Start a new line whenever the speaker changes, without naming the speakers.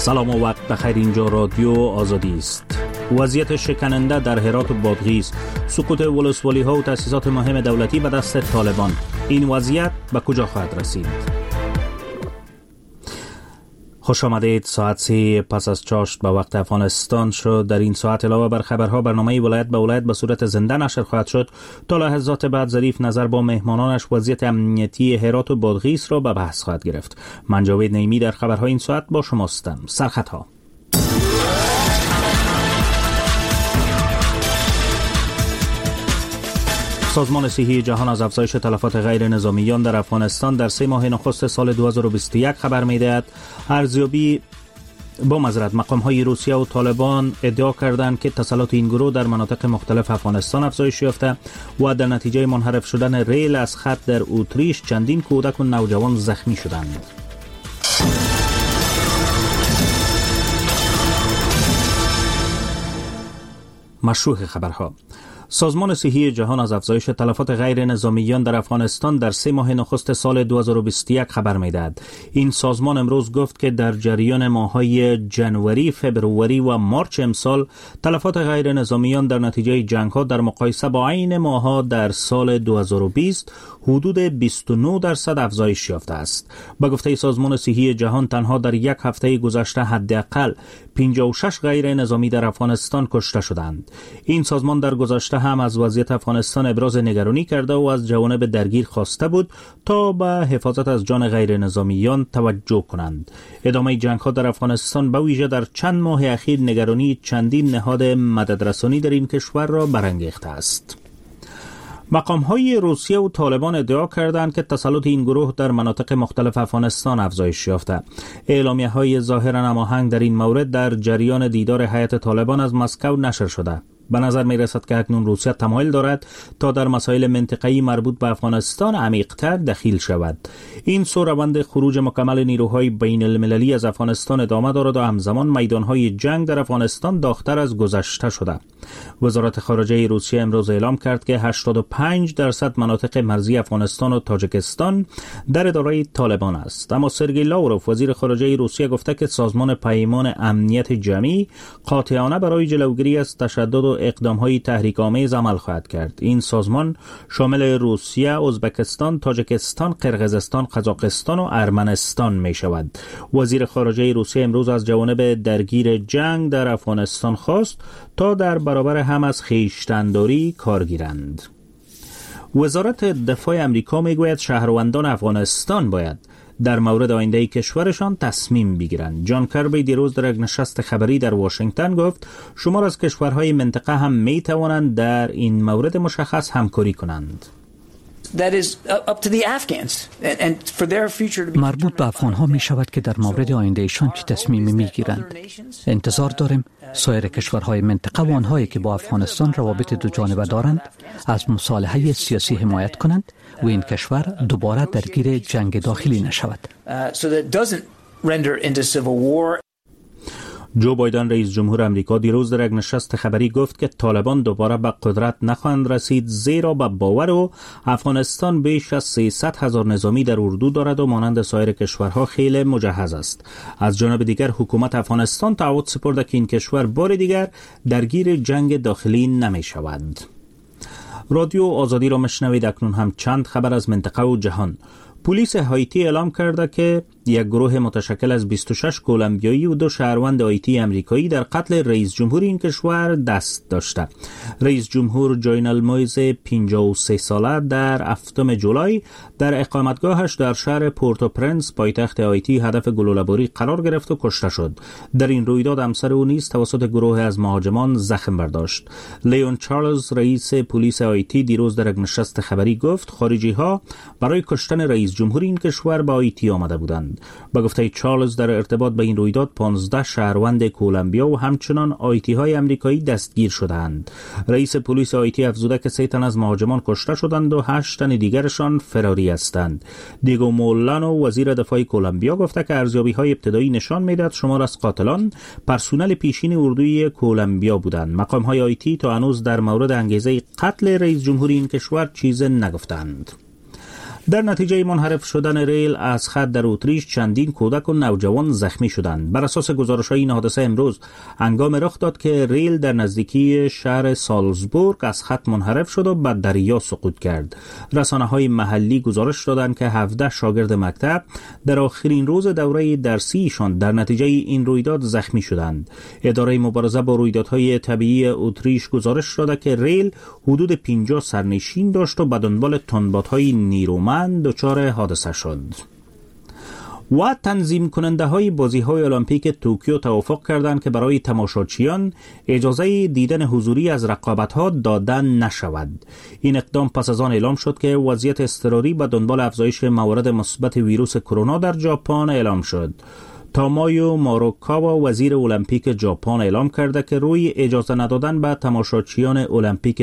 سلام و وقت بخیر. اینجا رادیو آزادی است. وضعیت شکننده در هرات و بادغیس، سقوط ولسوالی ها و تأسیسات مهم دولتی به دست طالبان. این وضعیت به کجا خواهد رسید؟ خوش آمدید. ساعت 3 پس از چاشت به وقت افغانستان شد. در این ساعت علاوه بر خبرها، برنامه ولایت به ولایت به صورت زنده نشر خواهد شد. تا لحظات بعد ظریف نظر با مهمانانش وضعیت امنیتی هرات و بادغیس را به بحث خواهد گرفت. من جاوید نعیمی در خبرهای این ساعت با شماستم. سرخطها: سازمان صحی جهان از افزایش تلفات غیر نظامیان در افغانستان در 3 ماه نخست سال 2021 خبر می‌دهد. ارزیابی مقام‌های روسیه و طالبان ادعا کردند که تسلط این گروه در مناطق مختلف افغانستان افزایش یافته و در نتیجه منحرف شدن ریل از خط در اتریش چندین کودک و نوجوان زخمی شدند. مشروع خبرها: سازمان صحی جهان از افزایش تلفات غیر نظامیان در افغانستان در 3 ماه نخست سال 2021 خبر می‌دهد. این سازمان امروز گفت که در جریان ماه‌های جنوری، فبروری و مارچ امسال تلفات غیر نظامیان در نتیجه جنگ‌ها در مقایسه با عین ماه‌ها در سال 2020 حدود 29% افزایش یافته است. به گفته سازمان صحی جهان، تنها در یک هفته گذشته حداقل 56 غیر نظامی در افغانستان کشته شدند. این سازمان در گذشته هم از وضعیت افغانستان ابراز نگرانی کرده و از جوانب درگیر خواسته بود تا به حفاظت از جان غیر نظامیان توجه کنند. ادامه جنگ‌ها در افغانستان به ویژه در چند ماه اخیر نگرانی چندین نهاد مددرسانی در این کشور را برانگیخته است. مقام‌های روسیه و طالبان ادعا کردند که تسلط این گروه در مناطق مختلف افغانستان افزایش یافته. اعلامیه‌های ظاهراً هماهنگ در این مورد در جریان دیدار هیئت طالبان از مسکو نشر شده. به نظر می رسد که اکنون روسیه تمایل دارد تا در مسائل منطقه‌ای مربوط به افغانستان عمیق‌تر دخیل شود. این سو روند خروج مکمل نیروهای بین المللی از افغانستان ادامه دارد و همزمان میدانهای جنگ در افغانستان داغ‌تر از گذشته شده. وزارت خارجه روسیه امروز اعلام کرد که 85% مناطق مرزی افغانستان و تاجیکستان در اداره طالبان است. اما سرگئی لاوروف، وزیر خارجه روسیه، گفته که سازمان پیمان امنیت جمعی قاطعانه برای جلوگیری از تشدد و اقدام‌های تحریک‌آمیز عمل خواهد کرد. این سازمان شامل روسیه، ازبکستان، تاجیکستان، قرقیزستان، قزاقستان و ارمنستان می شود. وزیر خارجه روسیه امروز از جوانب درگیر جنگ در افغانستان خواست تا در برابر هم از خویشتن‌داری کار گیرند. وزارت دفاع امریکا میگوید شهروندان افغانستان باید در مورد آینده کشورشان تصمیم بگیرند. جان کربی دیروز در یک نشست خبری در واشنگتن گفت شمار از کشورهای منطقه هم می توانند در این مورد مشخص همکاری کنند.
مربوط به افغان‌ها می شود که در مورد آیندهشان چه تصمیمی می گیرند. انتظار داریم سایر کشورهای منطقه و آنهایی که با افغانستان روابط دو جانبه دارند از مصالحه سیاسی حمایت کنند و این کشور دوباره درگیر جنگ داخلی نشود.
جو بایدن رئیس جمهور امریکا دیروز در یک نشست خبری گفت که طالبان دوباره به قدرت نخواهند رسید، زیرا به باور او افغانستان بیش از 300,000 نظامی در اردو دارد و مانند سایر کشورها خیلی مجهز است. از جانب دیگر حکومت افغانستان تعهد سپرده که این کشور بار دیگر درگیر جنگ داخلی نمی شود. رادیو آزادی را مشنوید. اکنون هم چند خبر از منطقه و جهان. پلیس هایتی اعلام کرده که یک گروه متشکل از 26 کولومبیایی و 2 شهروند هایتی امریکایی در قتل رئیس جمهور این کشور دست داشته. رئیس جمهور جوینل مویز 53 ساله در 7 جولای در اقامتگاهش در شهر پورتو پرنس پایتخت هایتی هدف گلوله‌باری قرار گرفت و کشته شد. در این رویداد همسر او نیز توسط گروه از مهاجمان زخم برداشت. لیون چارلز، رئیس پلیس هایتی، دیروز در یک نشست خبری گفت خارجی‌ها برای کشتن رئیس جمهور این کشور به هایتی آمده بودند. به گفته چارلز در ارتباط به این رویداد 15 شهروند کولومبیا و همچنان هایتی‌های امریکایی دستگیر شدند. رئیس پلیس هایتی افزوده که 3 تن از مهاجمان کشته شدند و 8 تن دیگرشان فراری هستند. دیگو مولانو، وزیر دفاع کولومبیا، گفته که ارزیابی‌های ابتدایی نشان می‌دهد شمار از قاتلان پرسنل پیشین اردوی کولومبیا بودند. مقام‌های هایتی تا هنوز در مورد انگیزه قتل رئیس جمهور این کشور چیز نگفتند. در نتیجه منحرف شدن ریل از خط در اتریش چندین کودک و نوجوان زخمی شدند. بر اساس گزارش‌های این حادثه امروز هنگام رخ داد که ریل در نزدیکی شهر سالزبورگ از خط منحرف شد و به دریا سقوط کرد. رسانه‌های محلی گزارش دادند که 17 شاگرد مکتب در آخرین روز دوره درسیشان در نتیجه این رویداد زخمی شدند. اداره مبارزه با رویدادهای طبیعی اتریش گزارش داده که ریل حدود 50 سرنشین داشت و به دنبال تندبادهای نیرومند دچار حادثه شد. و تنظیم کننده های بازی های المپیک توکیو توافق کردند که برای تماشاچیان اجازه دیدن حضوری از رقابت ها دادن نشود. این اقدام پس از آن اعلام شد که وضعیت اضطراری به دنبال افزایش موارد مثبت ویروس کرونا در ژاپن اعلام شد. تامایو ماروکاوا وزیر المپیک ژاپن اعلام کرده که روی اجازه ندادن به تماشاچیان المپیک